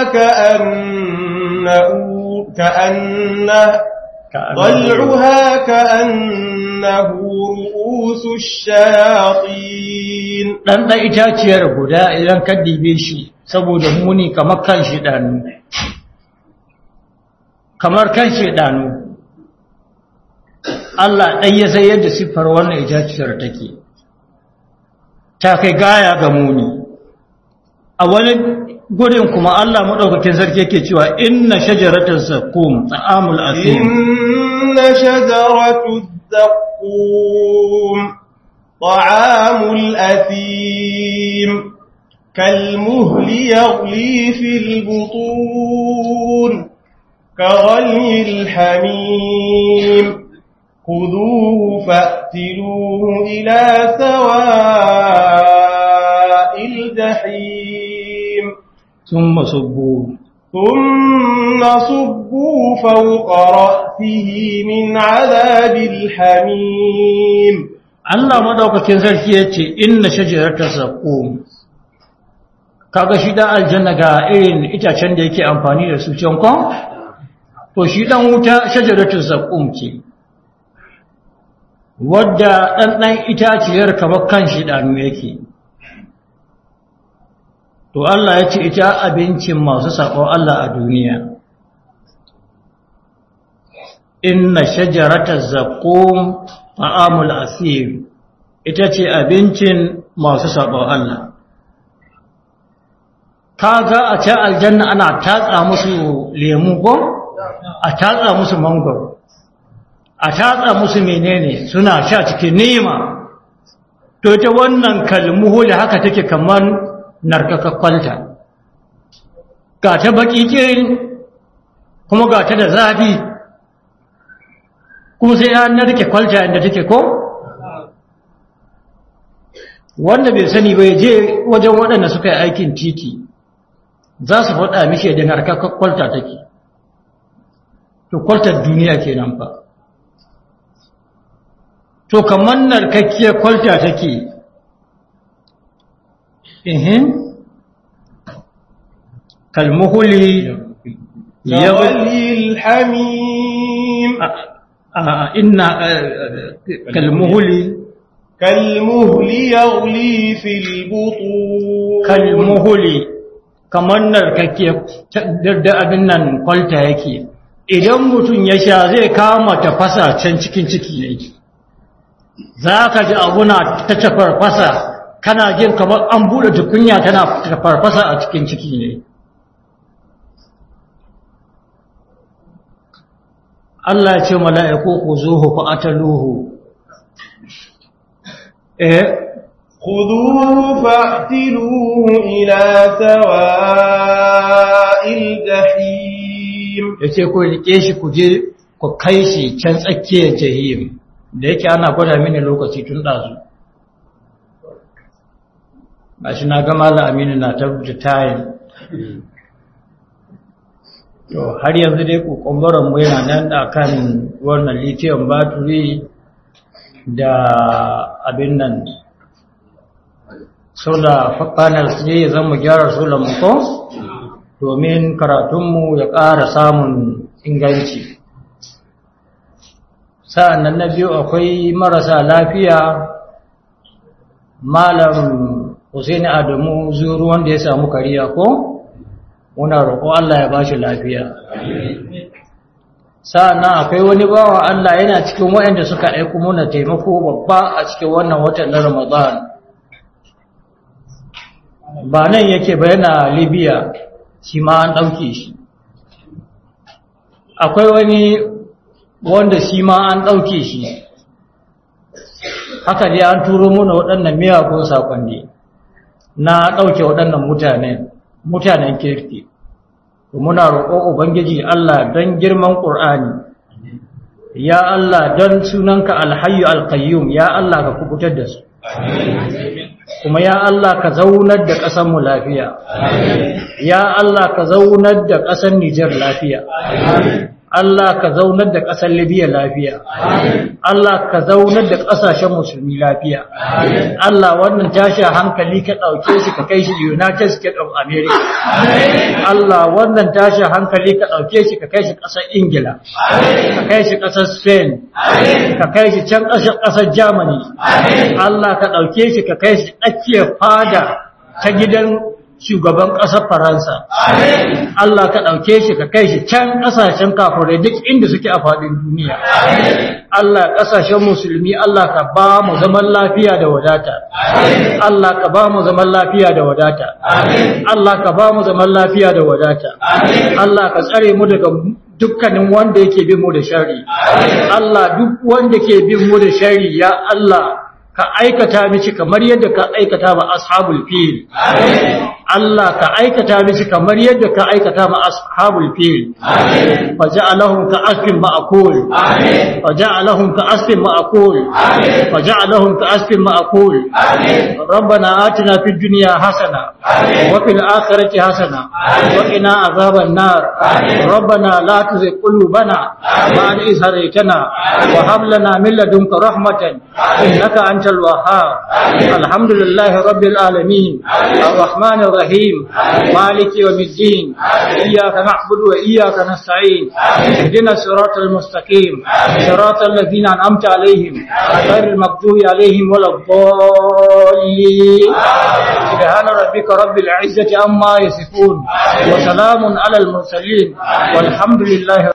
كأنه رؤوس الشياطين dan itaciyar guda idan ka dibe shi saboda muni kamar kan shedanu Allah dai ya sai yadda siffar wannan itaciyar take ta kai gaya ga muni a wani gurin kuma Allah madaukakin sarki yake cewa inna shajaratal zaqum ta'amul asim inna shajaratal zaqum ta'amul asim kalmuhli yaghli fil butun kaghalyil hamim khudhuhu fa'tiluhu ila sawa'il jahim ثم صبوا فوق رأسه من عذاب الحميم Allah madaukakin sarki yace inna shajaratas zaqum kaga shi da aljanna ga irin itacen da yake amfani da su can ko to shi dan wuta shajaratus zaqum ce wadda dan itaciyar kamar kan shi danu yake to Allah ya ce ita abincin masu saƙon Allah a duniya inna shajarataz zaqum ta'amul asir ita ce abincin masu saƙon Allah kaga a ta aljanna ana tatsa musu lemu ko a tatsa musu mangoro a tatsa musu menene suna sha cikin ni'ima to ita wannan kalmuhul haka take kaman narkaka kwalta ga ta baki kirin kuma ga ta da zafi kuma sai an narke kwalta inda take ko wanda bai sani bai je wajen waɗanda suka yi aikin titi za su faɗa mishi da narkaka kwalta take to kwaltar duniya kenan fa to kamar narkakkiyar kwalta take كالمهل يغلي الحميم إن كالمهل يغلي في البطون كالمهل kamar narkake da abin nan kwalta yake idan mutum ya sha zai kama tafasa can cikin ciki ne za ka ji abuna ta tafarfasa kana jin kamar an bude tukunya tana farfasa a cikin ciki ne Allah ya ce mala'iku ku zuhu fa ataluhu khudhuhu fa'tiluhu ila sawa'il jahim yace ku rike shi ku je ku kai shi can tsakiyar jahim da yake ana gwada mini lokaci tun dazu gashi na ga Malam Aminu na tabbata tayin to har yanzu dai kokombaran mu yana nan akan wannan lithium battery da abin nan solar panels ne zan mu gyara solar mu ko domin karatunmu ya ƙara samun inganci. Sa'annan na biyu akwai marasa lafiya, Malam Hussein Adamu Zuru wanda ya samu kariya ko muna roƙo Allah ya bashi lafiya. Sa'annan akwai wani bawa Allah yana cikin waɗanda suka aiko muna taimako babba a cikin wannan watan na Ramadan. Ba nan yake ba, yana Libya, shi ma an ɗauke shi. Akwai wani wanda shi ma an ɗauke shi. Haka dai an turo muna waɗannan miyagun saƙonni na ɗauke waɗannan mutanen kirki. Muna roƙo Ubangiji Allah don girman Ƙur'ani, ya Allah don sunanka Alhayyu Alqayyum, ya Allah ka kubutar da su. Kuma ya Allah ka zaunar da ƙasarmu lafiya, ya Allah ka zaunar da ƙasar Nijar lafiya, Allah ka zaunar da ƙasar Libya lafiya, Allah ka zaunar da ƙasashen musulmi lafiya. Allah wannan tashi hankali ka ɗauke shi ka kai shi United States of America. Allah wannan tashi hankali ka ɗauke shi ka kai shi ƙasar Ingila, ka kai shi ƙasar Spain, ka kai shi can ƙasar Germany. Allah ka ɗauke shi ka kai shi tsakiyar fada ta gidan shugaban ƙasar Faransa. Allah ka ɗauke shi ka kai shi can ƙasashen kafirai duk inda suke a faɗin duniya. Allah ƙasashen musulmi Allah ka ba mu zaman lafiya da wadata. Allah ka ba mu zaman lafiya da wadata. Allah ka ba mu zaman lafiya da wadata. Allah ka tsare mu daga dukkanin wanda yake bin mu da shari. Allah duk wanda ke bin mu da shari ya Allah ka aikata mishi kamar yadda ka aikata ma ashabul fil. Allah ka aikata mishi kamar yadda ka aikata ma ashabul fil. Faja'alahum ka asfin ma'kul. Faja'alahum ka asfin ma'kul. Faja'alahum ka asfin ma'kul. Rabbana atina fid dunya hasana wa fil akhirati hasana wa qina azaban nar. Rabbana la tuzigh qulubana ba'da idh hadaytana wa hab lana min ladunka rahmatan innaka antal الوهاب. الحمد لله رب العالمين الرحمن الرحيم مالك يوم الدين إياك نعبد وإياك نستعين اهدنا الصراط المستقيم صراط الذين أنعمت عليهم غير المغضوب عليهم ولا الضالين. سبحان ربك رب العزة عما يصفون وسلام على المرسلين والحمد لله.